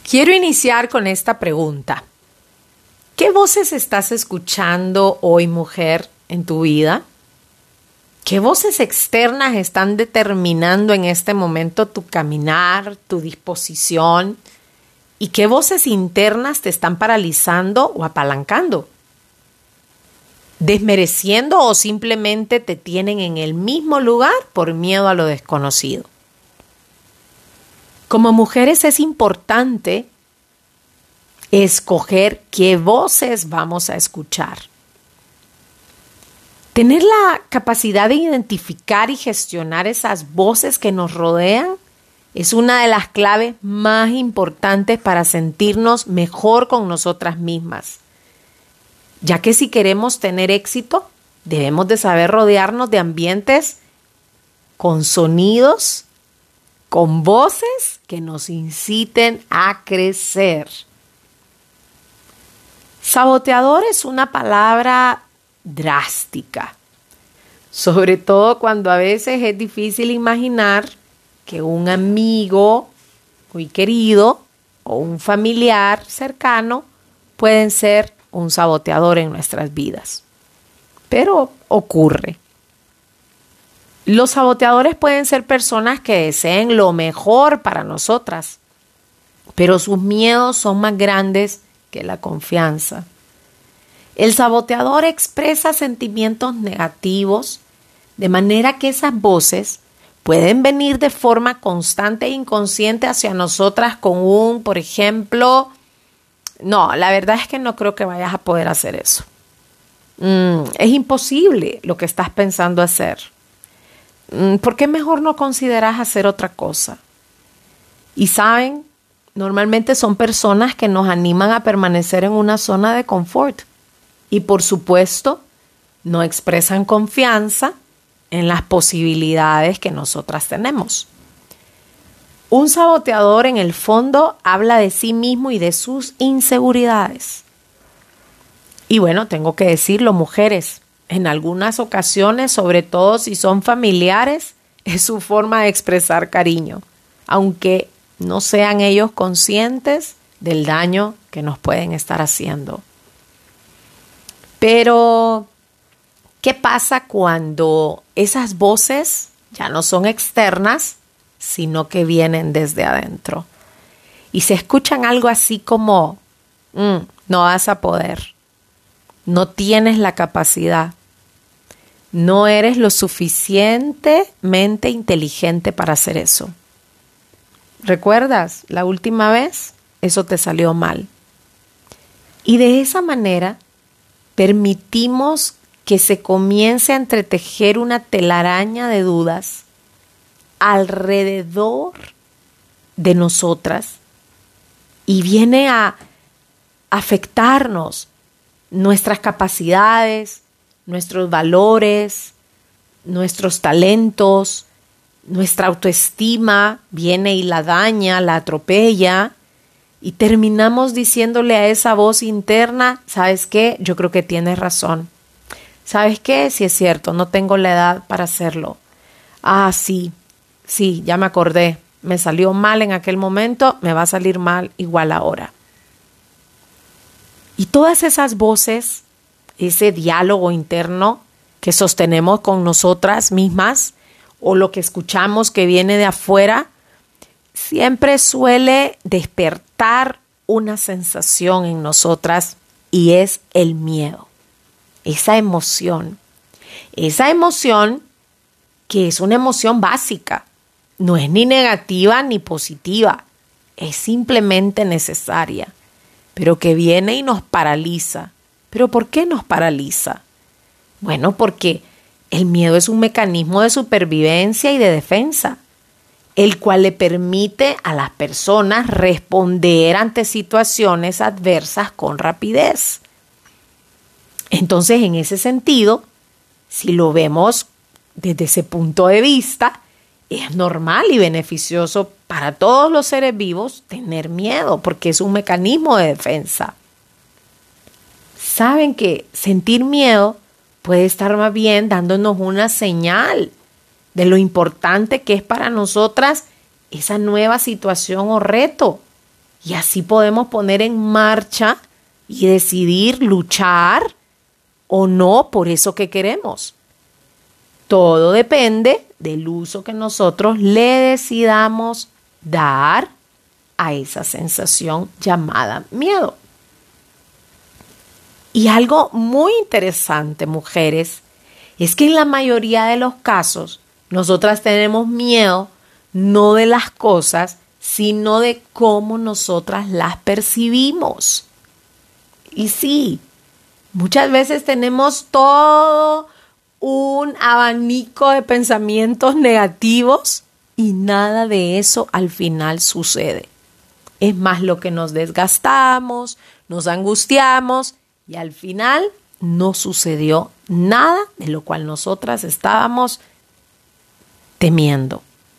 Quiero iniciar con esta pregunta. ¿Qué voces estás escuchando hoy, mujer, en tu vida? ¿Qué voces externas están determinando en este momento tu caminar, tu disposición? ¿Y qué voces internas te están paralizando o apalancando? ¿Desmereciendo o simplemente te tienen en el mismo lugar por miedo a lo desconocido? Como mujeres es importante escoger qué voces vamos a escuchar. Tener la capacidad de identificar y gestionar esas voces que nos rodean es una de las claves más importantes para sentirnos mejor con nosotras mismas. Ya que si queremos tener éxito, debemos de saber rodearnos de ambientes con sonidos, con voces que nos inciten a crecer. Saboteador es una palabra drástica, sobre todo cuando a veces es difícil imaginar que un amigo muy querido o un familiar cercano pueden ser un saboteador en nuestras vidas. Pero ocurre. Los saboteadores pueden ser personas que deseen lo mejor para nosotras, pero sus miedos son más grandes que la confianza. El saboteador expresa sentimientos negativos, de manera que esas voces pueden venir de forma constante e inconsciente hacia nosotras con un, por ejemplo, no, la verdad es que no creo que vayas a poder hacer eso. Es imposible lo que estás pensando hacer. ¿Por qué mejor no consideras hacer otra cosa? Y saben, normalmente son personas que nos animan a permanecer en una zona de confort. Y por supuesto, no expresan confianza en las posibilidades que nosotras tenemos. Un saboteador en el fondo habla de sí mismo y de sus inseguridades. Y bueno, tengo que decirlo, mujeres, en algunas ocasiones, sobre todo si son familiares, es su forma de expresar cariño, aunque no sean ellos conscientes del daño que nos pueden estar haciendo. Pero, ¿qué pasa cuando esas voces ya no son externas, sino que vienen desde adentro? Y se escuchan algo así como, no vas a poder, no tienes la capacidad, no eres lo suficientemente inteligente para hacer eso. ¿Recuerdas la última vez? Eso te salió mal. Y de esa manera permitimos que se comience a entretejer una telaraña de dudas alrededor de nosotras y viene a afectarnos nuestras capacidades, nuestros valores, nuestros talentos, nuestra autoestima viene y la daña, la atropella y terminamos diciéndole a esa voz interna, ¿sabes qué? Yo creo que tienes razón. ¿Sabes qué? Sí es cierto, no tengo la edad para hacerlo. Sí, ya me acordé. Me salió mal en aquel momento, me va a salir mal igual ahora. Y todas esas voces, ese diálogo interno que sostenemos con nosotras mismas o lo que escuchamos que viene de afuera, siempre suele despertar una sensación en nosotras y es el miedo. Esa emoción que es una emoción básica, no es ni negativa ni positiva, es simplemente necesaria, pero que viene y nos paraliza. ¿Pero por qué nos paraliza? Bueno, porque el miedo es un mecanismo de supervivencia y de defensa, el cual le permite a las personas responder ante situaciones adversas con rapidez. Entonces, en ese sentido, si lo vemos desde ese punto de vista, es normal y beneficioso para todos los seres vivos tener miedo, porque es un mecanismo de defensa. Saben que sentir miedo puede estar más bien dándonos una señal de lo importante que es para nosotras esa nueva situación o reto. Y así podemos poner en marcha y decidir luchar o no por eso que queremos. Todo depende del uso que nosotros le decidamos dar a esa sensación llamada miedo. Y algo muy interesante, mujeres, es que en la mayoría de los casos nosotras tenemos miedo no de las cosas, sino de cómo nosotras las percibimos. Y sí, muchas veces tenemos todo un abanico de pensamientos negativos y nada de eso al final sucede. Es más lo que nos desgastamos, nos angustiamos y al final no sucedió nada de lo cual nosotras estábamos temiendo.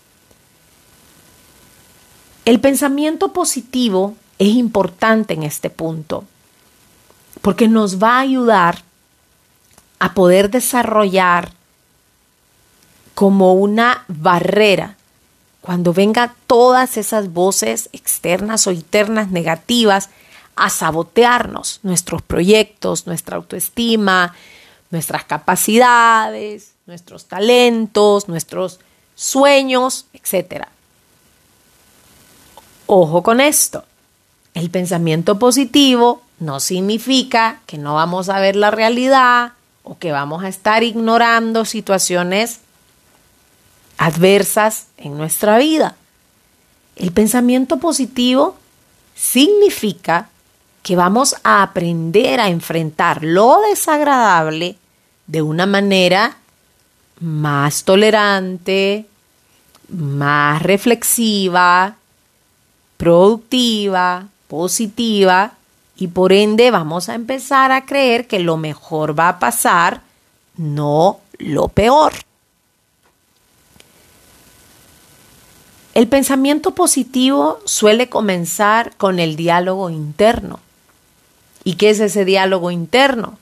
El pensamiento positivo es importante en este punto porque nos va a ayudar a poder desarrollar como una barrera cuando vengan todas esas voces externas o internas negativas a sabotearnos nuestros proyectos, nuestra autoestima, nuestras capacidades, nuestros talentos, nuestros sueños, etc. Ojo con esto, el pensamiento positivo no significa que no vamos a ver la realidad o que vamos a estar ignorando situaciones adversas en nuestra vida. El pensamiento positivo significa que vamos a aprender a enfrentar lo desagradable de una manera más tolerante, más reflexiva, productiva, positiva, y por ende vamos a empezar a creer que lo mejor va a pasar, no lo peor. El pensamiento positivo suele comenzar con el diálogo interno. ¿Y qué es ese diálogo interno?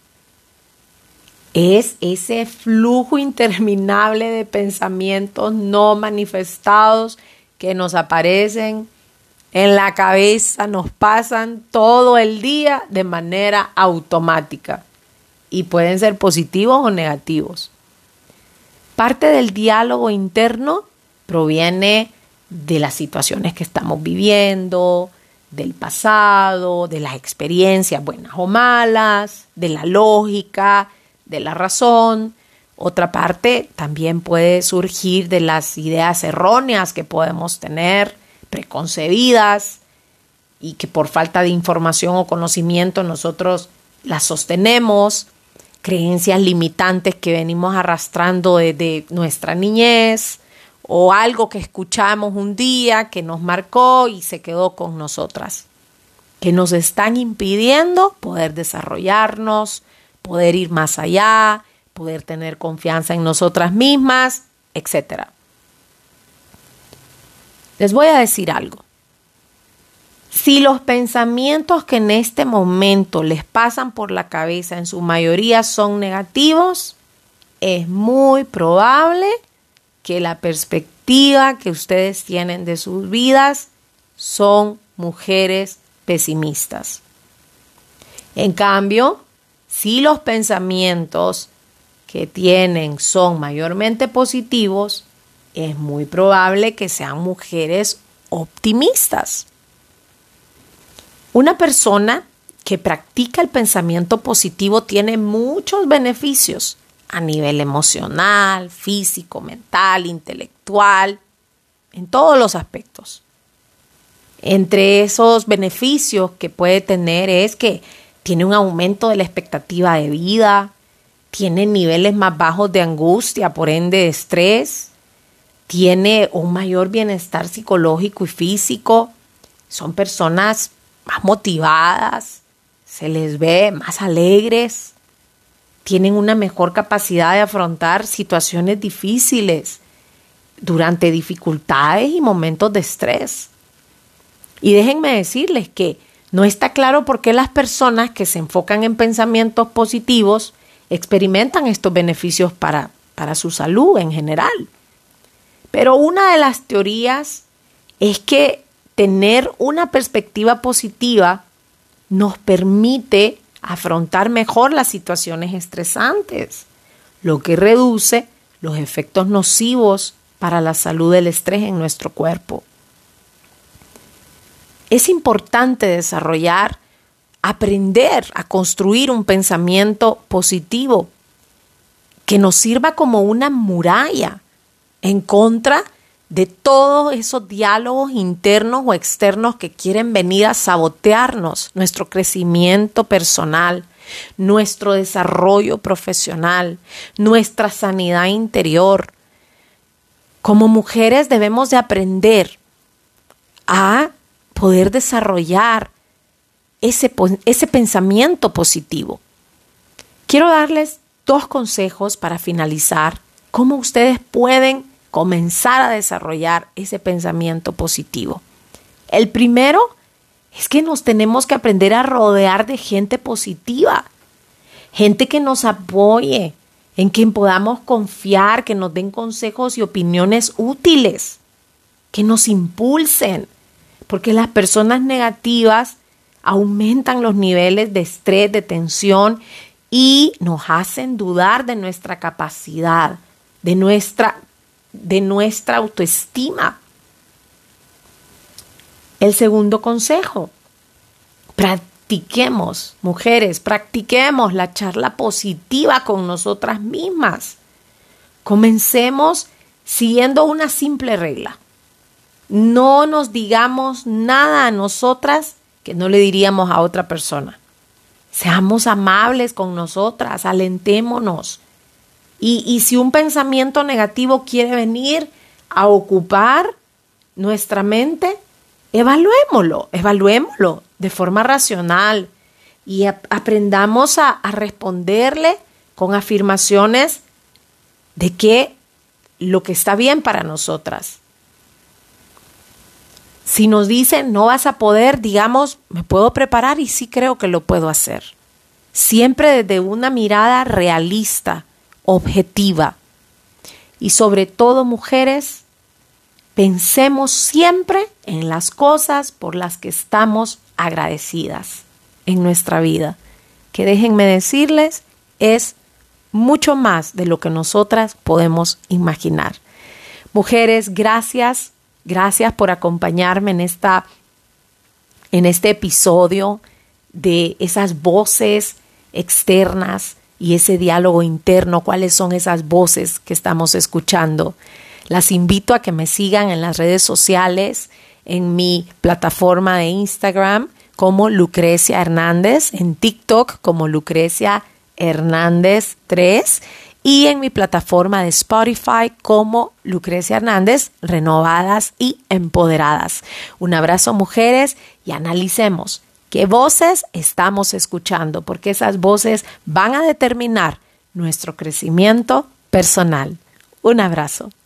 Es ese flujo interminable de pensamientos no manifestados que nos aparecen en la cabeza, nos pasan todo el día de manera automática y pueden ser positivos o negativos. Parte del diálogo interno proviene de las situaciones que estamos viviendo, del pasado, de las experiencias buenas o malas, de la lógica, de la razón. Otra parte también puede surgir de las ideas erróneas que podemos tener, preconcebidas, y que por falta de información o conocimiento nosotros las sostenemos, creencias limitantes que venimos arrastrando desde nuestra niñez, o algo que escuchamos un día que nos marcó y se quedó con nosotras, que nos están impidiendo poder desarrollarnos, poder ir más allá, poder tener confianza en nosotras mismas, etc. Les voy a decir algo. Si los pensamientos que en este momento les pasan por la cabeza en su mayoría son negativos, es muy probable que la perspectiva que ustedes tienen de sus vidas son mujeres pesimistas. En cambio, si los pensamientos que tienen son mayormente positivos, es muy probable que sean mujeres optimistas. Una persona que practica el pensamiento positivo tiene muchos beneficios a nivel emocional, físico, mental, intelectual, en todos los aspectos. Entre esos beneficios que puede tener es que tiene un aumento de la expectativa de vida, tiene niveles más bajos de angustia, por ende de estrés, tiene un mayor bienestar psicológico y físico, son personas más motivadas, se les ve más alegres, tienen una mejor capacidad de afrontar situaciones difíciles durante dificultades y momentos de estrés. Y déjenme decirles que no está claro por qué las personas que se enfocan en pensamientos positivos experimentan estos beneficios para su salud en general. Pero una de las teorías es que tener una perspectiva positiva nos permite afrontar mejor las situaciones estresantes, lo que reduce los efectos nocivos para la salud del estrés en nuestro cuerpo. Es importante aprender a construir un pensamiento positivo que nos sirva como una muralla en contra de todos esos diálogos internos o externos que quieren venir a sabotearnos nuestro crecimiento personal, nuestro desarrollo profesional, nuestra sanidad interior. Como mujeres debemos de aprender a poder desarrollar ese pensamiento positivo. Quiero darles 2 consejos para finalizar, cómo ustedes pueden comenzar a desarrollar ese pensamiento positivo. El primero es que nos tenemos que aprender a rodear de gente positiva, gente que nos apoye, en quien podamos confiar, que nos den consejos y opiniones útiles, que nos impulsen, porque las personas negativas aumentan los niveles de estrés, de tensión y nos hacen dudar de nuestra capacidad, de nuestra autoestima. El segundo consejo: practiquemos, mujeres, practiquemos la charla positiva con nosotras mismas. Comencemos siguiendo una simple regla. No nos digamos nada a nosotras que no le diríamos a otra persona. Seamos amables con nosotras, alentémonos. Y si un pensamiento negativo quiere venir a ocupar nuestra mente, evaluémoslo de forma racional y aprendamos a responderle con afirmaciones de que lo que está bien para nosotras. Si nos dicen no vas a poder, digamos, me puedo preparar y sí creo que lo puedo hacer. Siempre desde una mirada realista, objetiva. Y sobre todo, mujeres, pensemos siempre en las cosas por las que estamos agradecidas en nuestra vida, que déjenme decirles, es mucho más de lo que nosotras podemos imaginar. Mujeres, gracias por acompañarme en este episodio de esas voces externas y ese diálogo interno. ¿Cuáles son esas voces que estamos escuchando? Las invito a que me sigan en las redes sociales, en mi plataforma de Instagram como Lucrecia Hernández, en TikTok como Lucrecia Hernández 3 y en mi plataforma de Spotify como Lucrecia Hernández, Renovadas y Empoderadas. Un abrazo, mujeres, y analicemos qué voces estamos escuchando, porque esas voces van a determinar nuestro crecimiento personal. Un abrazo.